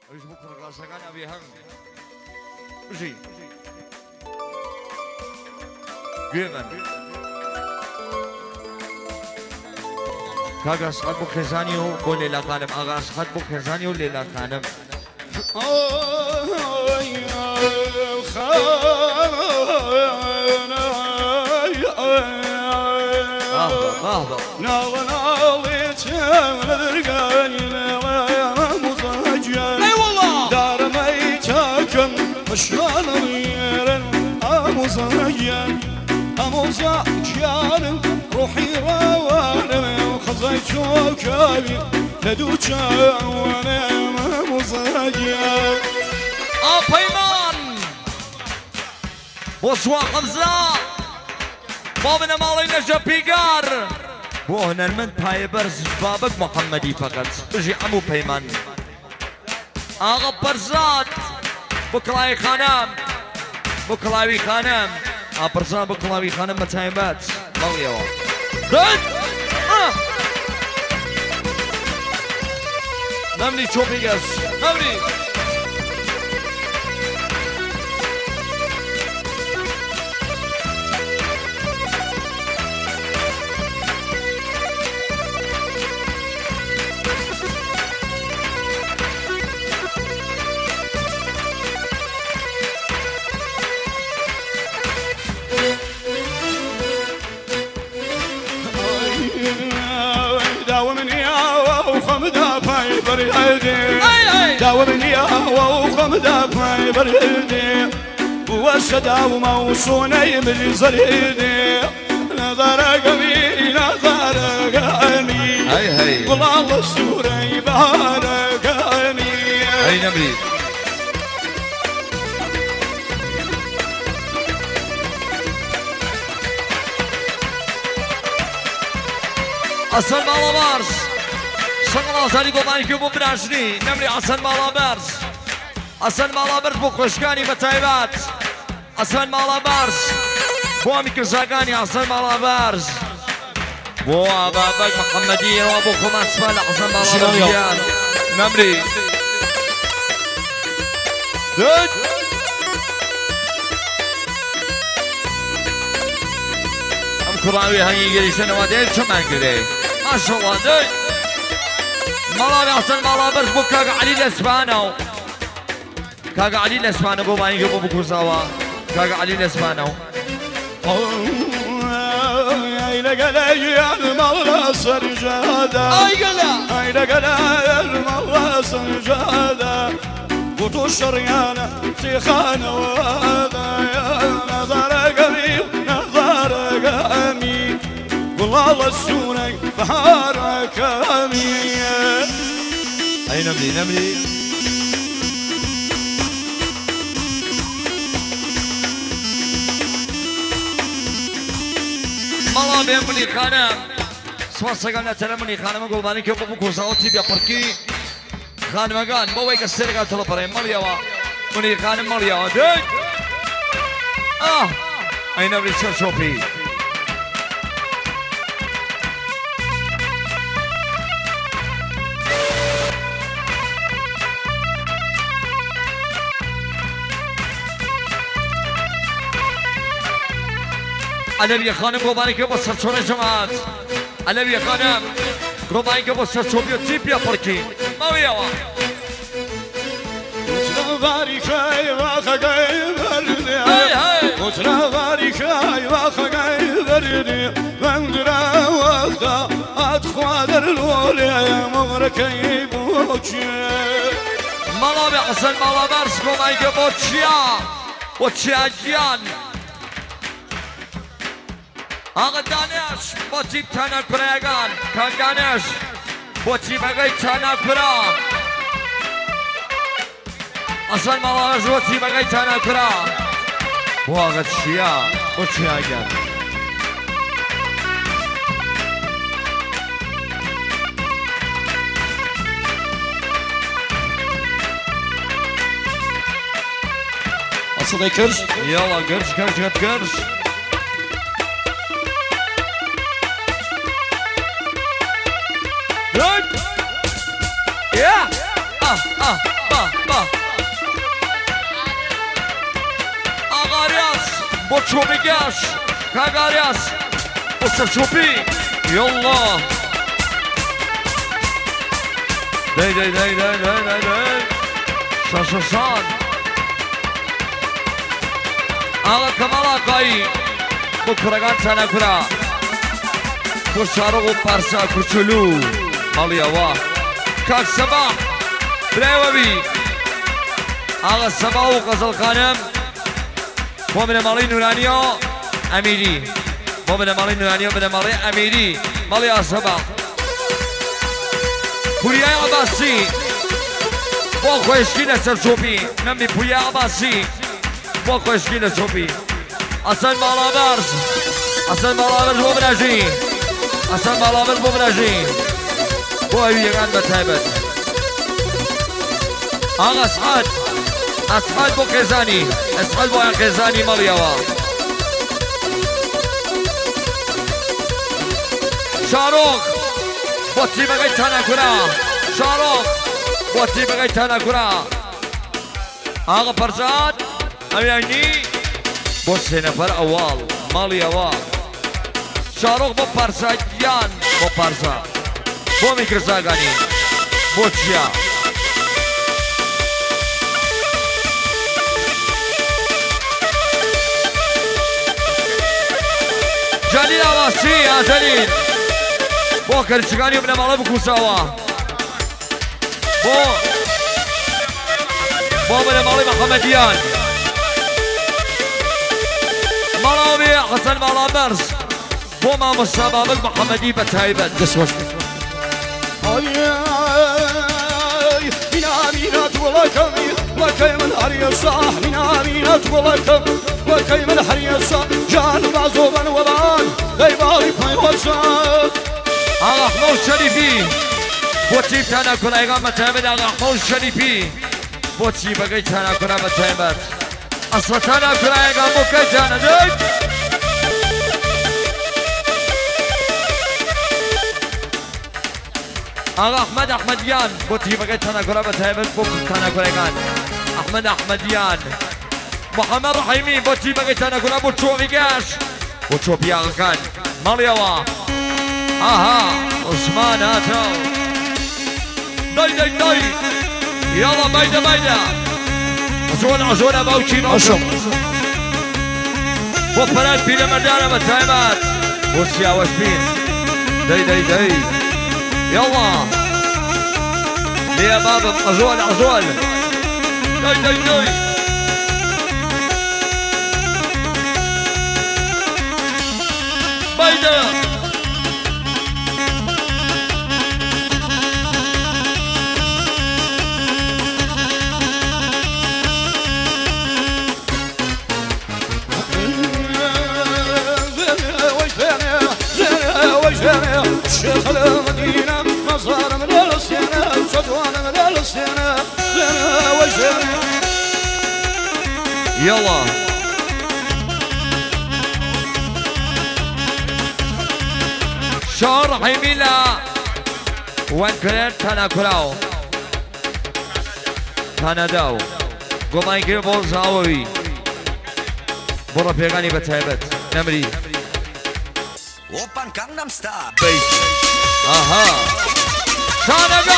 ايش بكره راسكان ابي هم وشي جيمن كاغا صحت بو خزانيو بو ليلا خانم اغا صحت بو خزانيو ليلا خانم شلون غير أموزاجان أموزاجان روحي روان وخزيت شوكابي لدوشا وانا أموزاجان بيمان بوسوا قمزة بابنا مالينا جبيقار بو هنا المن بايبرز بابك محمدي فقط اجي عمو بيمان آغا برزات بكلاوي خانم بكلاوي خانم برزان بكلاوي خانم متايبات ماليوا رد نمني شوبيقس نمني داومني وخمدا في بريدي والسدا وموصوني من زريدي نظر قمي نظر قمي هي والله السوري بارك قمي هي نمري اصل مالا بارس شغله زاري قوماني كيبو براشني نمري حسن مالا بارس حسن مالا بارس بو خوشكاني بتايبات حسن مالا بارس بو امي كزاقاني حسن مالا بارس بو ابابك محمدية وابو خمان سفال حسن مالا بارس نمري دد ام كراوي هاي قريشة نوادين كمان قري ما شاء الله دد مالا بحسن مالا برز بو كاق علي الاسبانو كاق علي الاسبانو بو باين قبو بو كوزاوا كاق علي الاسبانو اي لقلا يا المولى سرجادا اي لقلا يا المولى سرجادا قوتو الشريانة تيخانة وهذا يا نظر قريب نظر قمي والله السوني بحارك قمي اي نملي نملي مالا بيمني خانم سواسا قالنا تلمني خانم قلباني كيف بو كوزاوتي بيا بركي خانمگان بو ويك السرقة تلبرين ماليوا مني خانم ماليوا دك اي نملي شوبي علوی خانم قربانی که با سرچونه جماعت علوی خانم قربانی که با سرچوبی و تیپیا پرکی ماوی آوا متنواری خی و خگای بردی متنواری خی و خگای بردی من درا وقتا ادخوا در الولی مغرکی بوچی مالا به حسن مالا برس قربانی که با چیا جیان آقا دانش با تیپ تنه کرایگان کان دانش با تیپ اگه تنه کرا اصلا مالا با تیپ اگه تنه کرا با آقا چیا با چیا گن اصلا کرش یالا کرش Good. Yeah. چوبی گاش کاگاریاس بسر چوبی یالله دی دی دی دی دی دی دی شان آقا کمال آقایی بکرگان تنه کرا بشارو و پرسا کچلو مالی آوا کاک سبا برایو بی آقا سبا و غزل خانم من مالی نورانیو امیری من مالی نورانیو من مالی امیری مالی آسبا پوریای عباسی با خوشکی نسر چوبی نمی پوریای عباسی با خوشکی نسر چوبی اصلا مالا برز اصلا مالا برز بو برجی اصلا مالا برز بو برجی بو ایو یگان بتایبت آقا اسحاد بو قیزانی اسحاد بو قیزانی مالی آوا شاروخ با تیم بگی تنه کرا شاروخ با تیم بگی تنه کرا آقا پرزاد اویانی با سه نفر اول مالی اول شاروخ با پرزادیان با پرزاد با میکرزاگانی با چیا جلیل آواسی جلیل با کرچگانی ابن مالا بکوساوا با ابن مالی محمدیان مالاوی حسن مالا برز با ما مصابابل محمدی بتایبت دسوش من آمینات ولکمی وکی من حریصا من آمینات ولکم وکی من حریصا جان بازو بن وبان لیبالی پیوزا آقا احمد شریفی با تیم تنه کنه ایگان بتایبت آقا احمد شریفی با تیم بگی تنه کنه بتایبت اصلا تنه کنه ایگان بکی تنه دید آقا احمدیان با تیم بگی تنه کنه بتایبت بکی تنه کنه ایگان احمدیان محمد رحیمی با تیم بگی تنه کنه با چوبی گش با چوبی آقا کن مالی آوا آها عثمان هاتو دای یالا بایده عزونا باوچی با پرد پیل مردانه بتایمت با سیاوش بین دای یالا لیا بابم عزول دای بایده شيخ المدينة مصار من السنة صدوان من السنة لنا وجهنا يلا شهر حميلة وان كرير تانا كراو تانا داو قوماي كير بول زاوي برا بيغاني بتايبت نمري Open Gangnam Style. Bass. Aha. Tana go.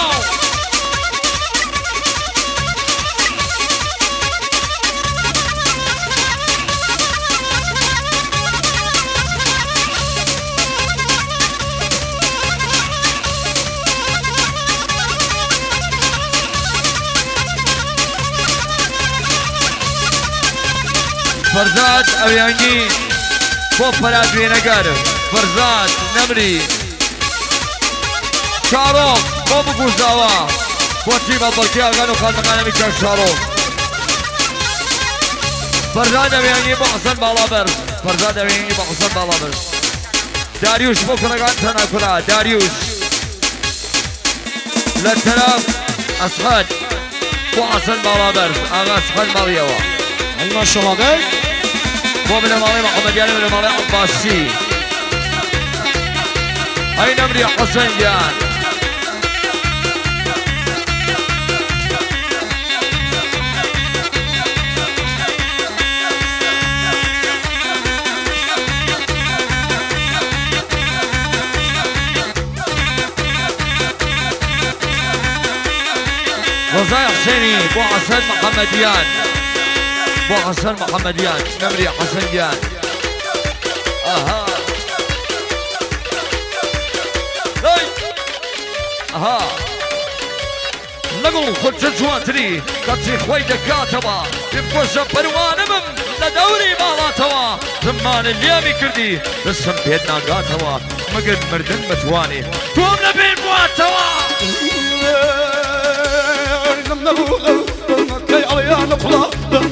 فرزاد اویانی با فراد وینگاره فرزاد نمری شاروخ با بگوزاوا با تیم بلکی آگانو خالمقانه میکن شاروخ فرزاد اویانی با حسن بالابرز فرزاد اویانی با حسن بالابرز داریوش بکنگان تنکلا داریوش لطرف اسخد با حسن بالابرز آغا اسخد مالیوا ما شما ده با من مالی محمدیانی من مالی عباسی ای نمری حسین جان رزاي حسيني بو حسن محمديان بو حسن محمديان نمري حسن جان اها اها نقول خد جواتري كاتي خويدا كاتبا يبقوش بروانمم لدوري مالاتوا زمان اليامي كردي بسم بيدنا قاتوا مقد مردن متواني توم نبين بواتوا دمكي عليا نقلا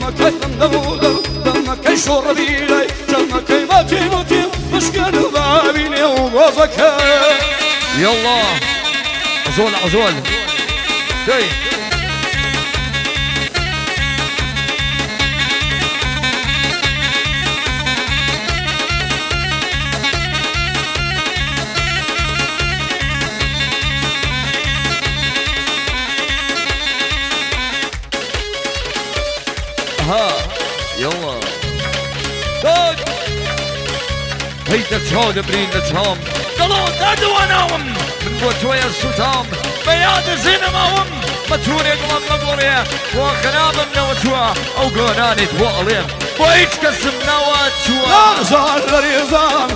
دمكي شربي لي دمكي ماتي مشكل بابيني وغوزك يلا عزول داي ها يلا داي هيدا تشاود برين تشام دلون دادو اناوم من بوتويا السلطان بياد زينماوم متوري قلم مقوريا وخناب منوتوا او قناني تواليم بويت كسم نواتوا زال لريزان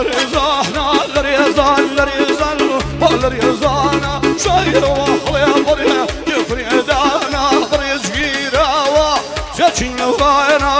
لريزان شاير وحلي بريا يفري دانا بري زغيرا جاتين وغاينا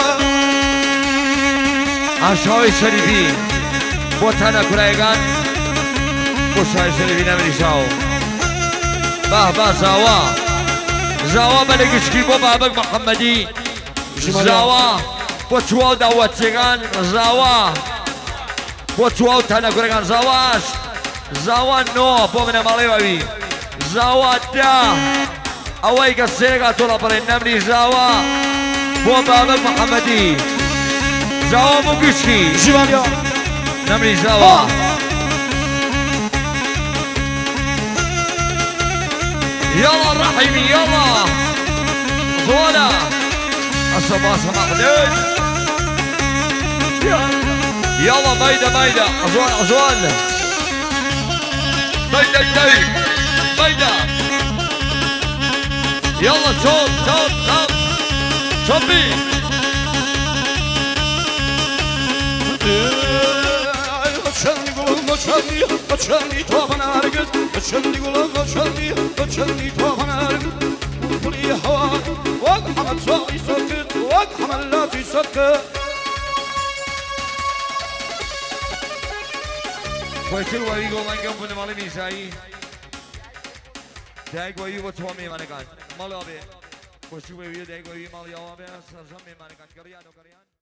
عشاوي شريفي بوتانا كرايغان بوشاي شريفي نمري شاو بابا زاوا بلقشكي بو بابك محمدي زاوا بوتواو داواتيغان زاوا بوتواو تانا كرايغان زاوا نو بو من ماليوي زاوا دا اويك السيرغا طول برين نمري زاوا بو بابك محمدي زاوا مقشكي جيبانيا نمري زاوا يلا الرحيمي يلا زوالا الصباح صباح ليل يلا ميدا أزوال ميدا يلا شوبي بتشني طوفنا رقص بتشني قلوب بتشني طوفنا رقص وكلي هواك وحمد صاحي سكت وحمد لا تسكت كويتل ويجو من جنب المالي ميساي دايق ويجو تومي مانكان مالو أبي كويتل ويجو دايق ويجو مالي أبي سرزم مانكان كريان